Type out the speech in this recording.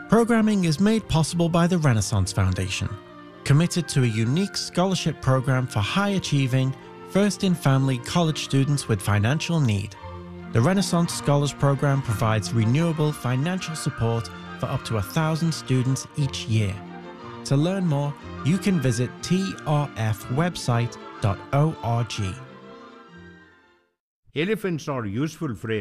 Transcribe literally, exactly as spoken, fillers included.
Programming is made possible by the Renaissance Foundation, committed to a unique scholarship program for high-achieving, first-in-family college students with financial need. The Renaissance Scholars Program provides renewable financial support for up to a thousand students each year. To learn more, you can visit t r f website dot org. Elephants are useful for a